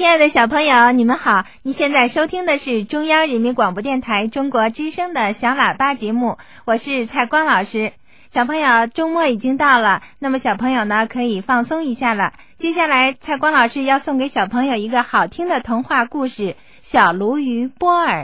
亲爱的小朋友，你们好！你现在收听的是中央人民广播电台中国之声的小喇叭节目，我是蔡光老师。小朋友，周末已经到了，那么小朋友呢可以放松一下了。接下来，蔡光老师要送给小朋友一个好听的童话故事《小鲈鱼波尔》。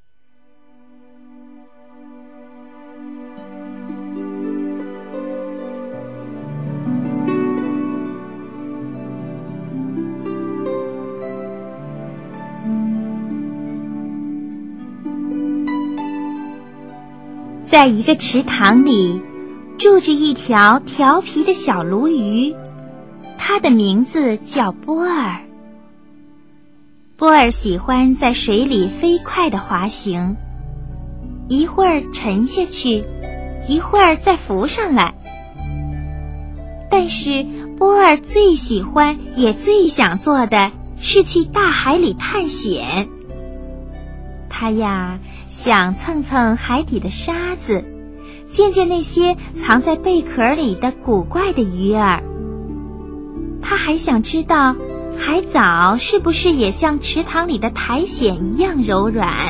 在一个池塘里，住着一条调皮的小鲈鱼，它的名字叫波尔。波尔喜欢在水里飞快地滑行，一会儿沉下去，一会儿再浮上来。但是波尔最喜欢也最想做的是去大海里探险。他呀，想蹭蹭海底的沙子，见见那些藏在贝壳里的古怪的鱼儿。他还想知道，海藻是不是也像池塘里的苔藓一样柔软。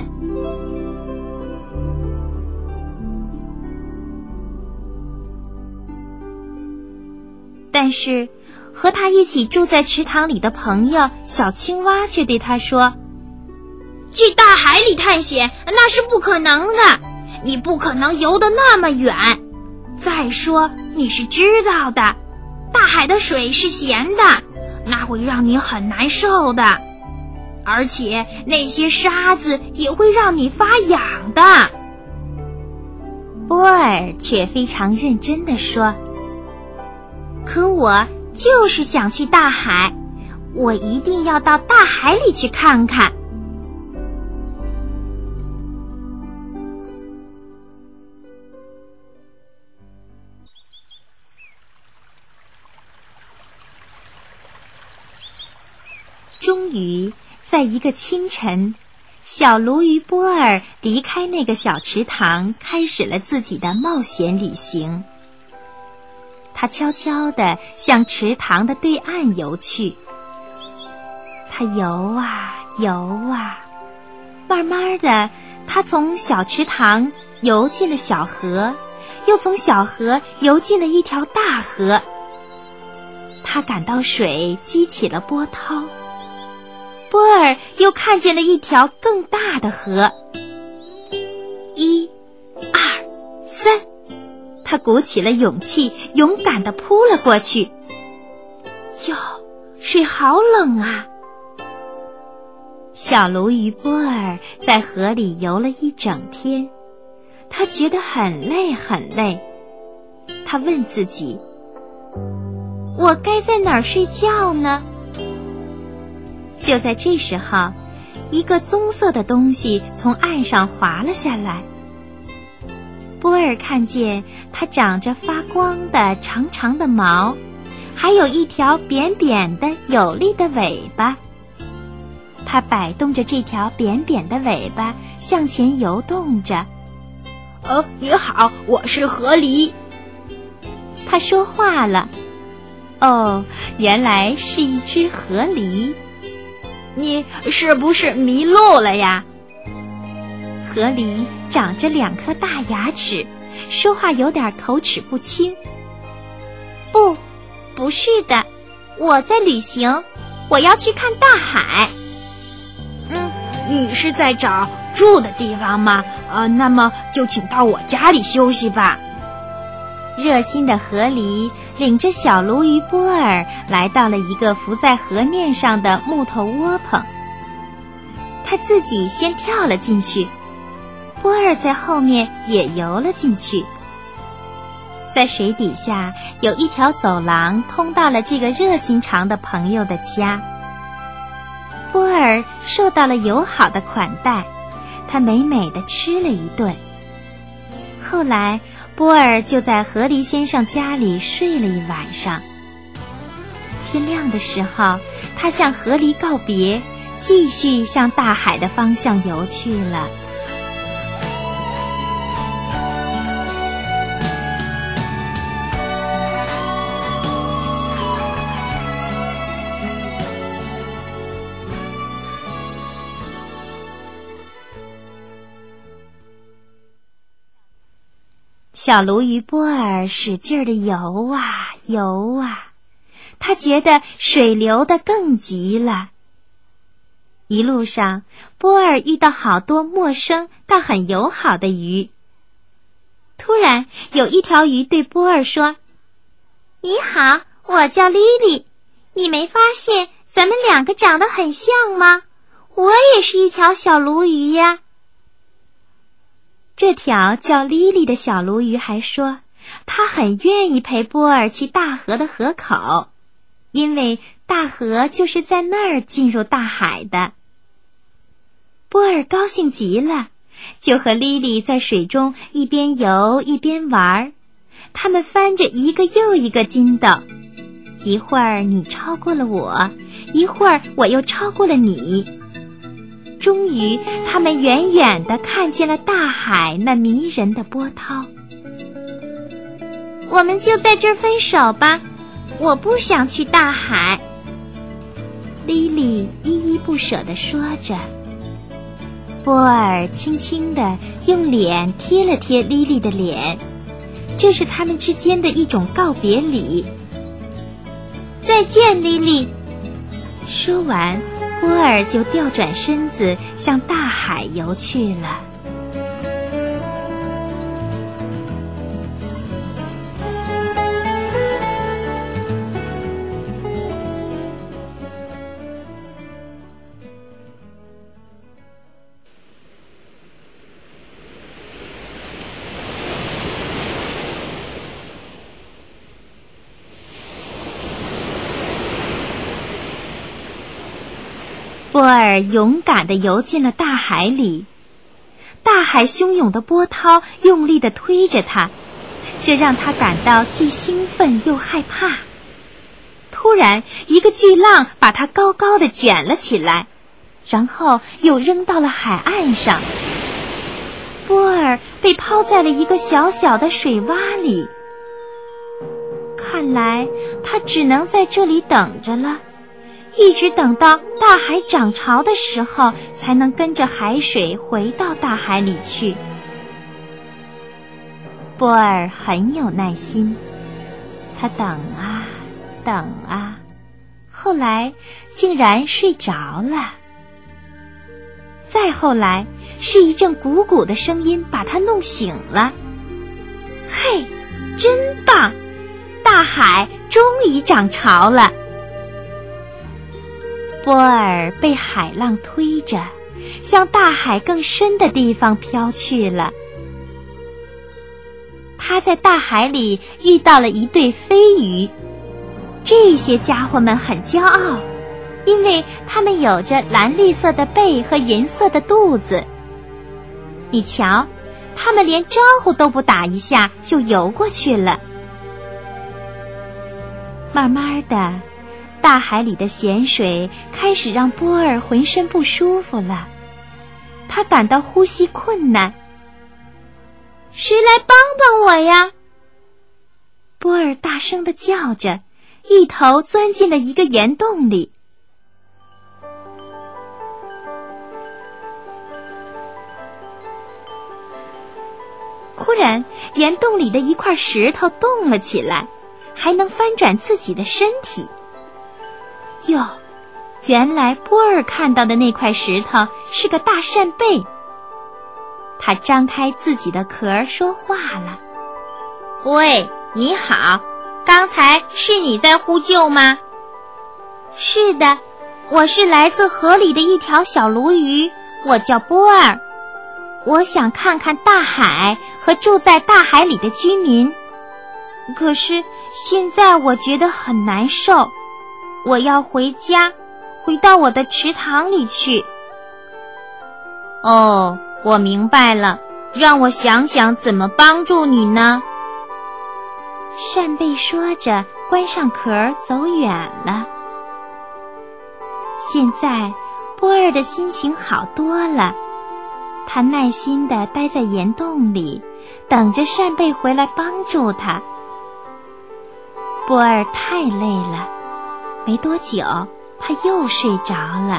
但是，和他一起住在池塘里的朋友小青蛙却对他说，去大海里探险那是不可能的，你不可能游得那么远。再说你是知道的，大海的水是咸的，那会让你很难受的，而且那些沙子也会让你发痒的。波尔却非常认真地说，可我就是想去大海，我一定要到大海里去看看。终于在一个清晨，小鲈鱼波尔离开那个小池塘，开始了自己的冒险旅行。他悄悄地向池塘的对岸游去。他游啊游啊，慢慢的，他从小池塘游进了小河，又从小河游进了一条大河。他感到水激起了波涛。波尔又看见了一条更大的河。1、2、3，他鼓起了勇气，勇敢地扑了过去。哟，水好冷啊！小鲈鱼波尔在河里游了一整天，他觉得很累很累。他问自己，我该在哪儿睡觉呢？就在这时候，一个棕色的东西从岸上滑了下来。波尔看见它长着发光的长长的毛，还有一条扁扁的有力的尾巴。它摆动着这条扁扁的尾巴向前游动着。你好，我是河狸。它说话了。哦，原来是一只河狸。你是不是迷路了呀？河狸长着2颗大牙齿，说话有点口齿不清。不是的，我在旅行，我要去看大海。你是在找住的地方吗？那么就请到我家里休息吧。热心的河狸领着小鲈鱼波尔来到了一个浮在河面上的木头窝棚。他自己先跳了进去，波尔在后面也游了进去。在水底下有一条走廊通到了这个热心肠的朋友的家。波尔受到了友好的款待，他美美地吃了一顿。后来波尔就在河狸先生家里睡了一晚上。天亮的时候，他向河狸告别，继续向大海的方向游去了。 小鲈鱼波尔使劲地游啊游啊，他觉得水流得更急了。一路上，波尔遇到好多陌生但很友好的鱼。突然，有一条鱼对波尔说：“你好，我叫莉莉，你没发现咱们两个长得很像吗？我也是一条小鲈鱼呀。”这条叫莉莉的小鲈鱼还说，她很愿意陪波尔去大河的河口，因为大河就是在那儿进入大海的。波尔高兴极了，就和莉莉在水中一边游一边玩，他们翻着一个又一个筋斗，一会儿你超过了我，一会儿我又超过了你。终于，他们远远地看见了大海那迷人的波涛。我们就在这儿分手吧，我不想去大海。莉莉依依不舍地说着。波尔轻轻地用脸贴了贴莉莉的脸，这是他们之间的一种告别礼。再见，莉莉。说完，波尔就调转身子向大海游去了。波尔勇敢地游进了大海里，大海汹涌的波涛用力地推着他，这让他感到既兴奋又害怕。突然，一个巨浪把他高高地卷了起来，然后又扔到了海岸上。波尔被抛在了一个小小的水洼里，看来他只能在这里等着了，一直等到大海涨潮的时候，才能跟着海水回到大海里去。波尔很有耐心，他等啊等啊，后来竟然睡着了。再后来，是一阵鼓鼓的声音把他弄醒了。嘿，真棒！大海终于涨潮了。波尔被海浪推着，向大海更深的地方飘去了。他在大海里遇到了一对飞鱼，这些家伙们很骄傲，因为它们有着蓝绿色的背和银色的肚子。你瞧，它们连招呼都不打一下就游过去了。慢慢的，大海里的咸水开始让波尔浑身不舒服了，他感到呼吸困难。谁来帮帮我呀？波尔大声地叫着，一头钻进了一个岩洞里。忽然，岩洞里的一块石头动了起来，还能翻转自己的身体。哟，原来波尔看到的那块石头是个大扇贝。他张开自己的壳说话了：“喂，你好，刚才是你在呼救吗？”“是的，我是来自河里的一条小鲈鱼，我叫波尔。我想看看大海和住在大海里的居民。可是现在我觉得很难受，我要回家，回到我的池塘里去。”“哦，我明白了，让我想想怎么帮助你呢。”扇贝说着，关上壳走远了。现在，波尔的心情好多了，他耐心地待在岩洞里，等着扇贝回来帮助他。波尔太累了，没多久，他又睡着了。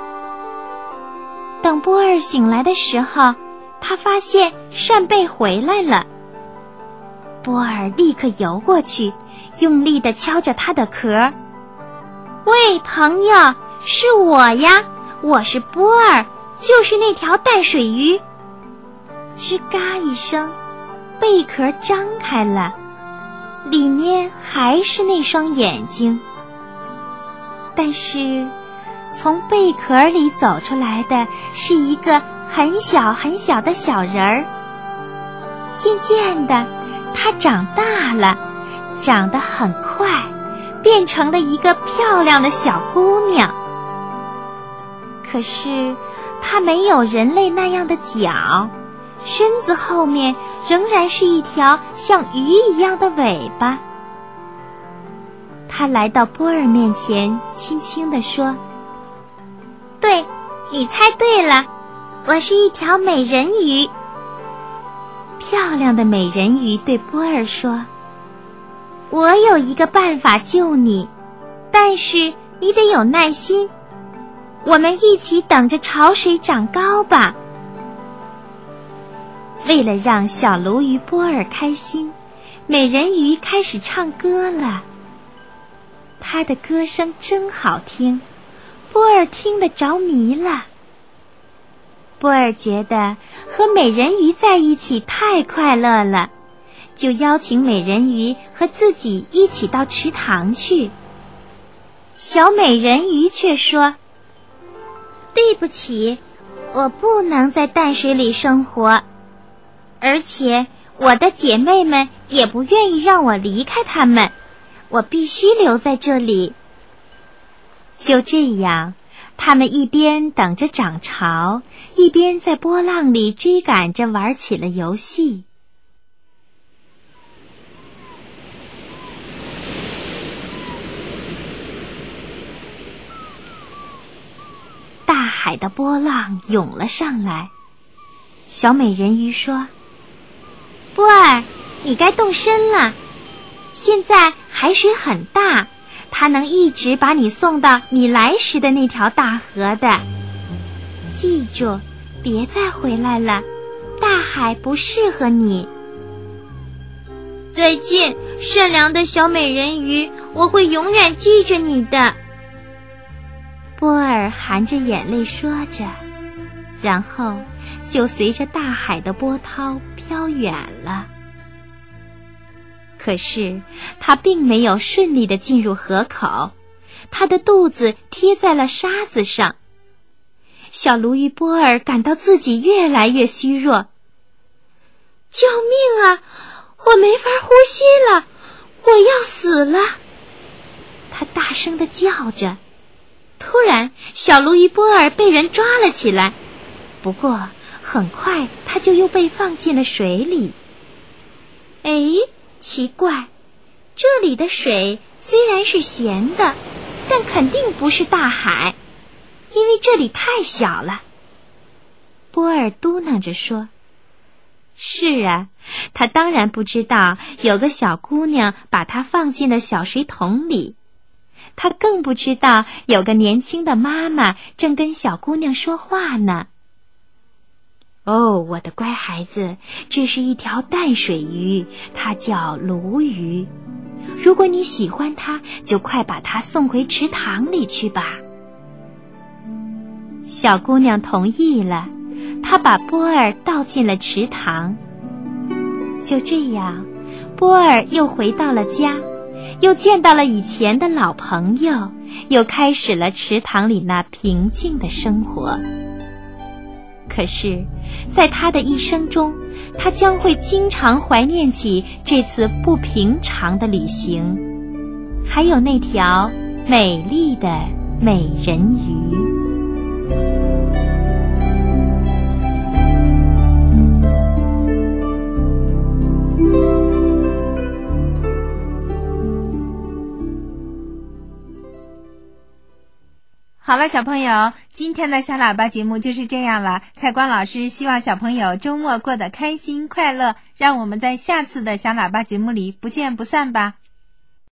等波尔醒来的时候，他发现扇贝回来了。 波尔立刻游过去，用力地敲着它的壳。喂，朋友，是我呀，我是波尔，就是那条淡水鱼。吱嘎一声，贝壳张开了，里面还是那双眼睛。但是从贝壳里走出来的是一个很小很小的小人儿。渐渐的，它长大了，长得很快，变成了一个漂亮的小姑娘。可是它没有人类那样的脚，身子后面仍然是一条像鱼一样的尾巴。他来到波尔面前，轻轻地说：对，你猜对了，我是一条美人鱼。漂亮的美人鱼对波尔说：我有一个办法救你，但是你得有耐心，我们一起等着潮水涨高吧。为了让小鲈鱼波尔开心，美人鱼开始唱歌了。她的歌声真好听，波尔听得着迷了。波尔觉得和美人鱼在一起太快乐了，就邀请美人鱼和自己一起到池塘去。小美人鱼却说：对不起，我不能在淡水里生活，而且我的姐妹们也不愿意让我离开她们，我必须留在这里。就这样，他们一边等着涨潮，一边在波浪里追赶着玩起了游戏。大海的波浪涌了上来。小美人鱼说：波尔，你该动身了，现在海水很大，它能一直把你送到你来时的那条大河的。记住，别再回来了，大海不适合你。再见，善良的小美人鱼，我会永远记着你的。波尔含着眼泪说着，然后就随着大海的波涛飘远了。可是他并没有顺利地进入河口，他的肚子贴在了沙子上。小鲈鱼波尔感到自己越来越虚弱。救命啊！我没法呼吸了，我要死了！他大声地叫着。突然，小鲈鱼波尔被人抓了起来，不过很快他就又被放进了水里。哎，奇怪，这里的水虽然是咸的，但肯定不是大海，因为这里太小了。波尔嘟囔着说：是啊，他当然不知道有个小姑娘把他放进了小水桶里，他更不知道有个年轻的妈妈正跟小姑娘说话呢。哦，我的乖孩子，这是一条淡水鱼，它叫鲈鱼。如果你喜欢它，就快把它送回池塘里去吧。小姑娘同意了，她把波尔倒进了池塘。就这样，波尔又回到了家，又见到了以前的老朋友，又开始了池塘里那平静的生活。可是，在他的一生中，他将会经常怀念起这次不平常的旅行，还有那条美丽的美人鱼。 好了，小朋友，今天的小喇叭节目就是这样了。蔡光老师希望小朋友周末过得开心快乐，让我们在下次的小喇叭节目里不见不散吧。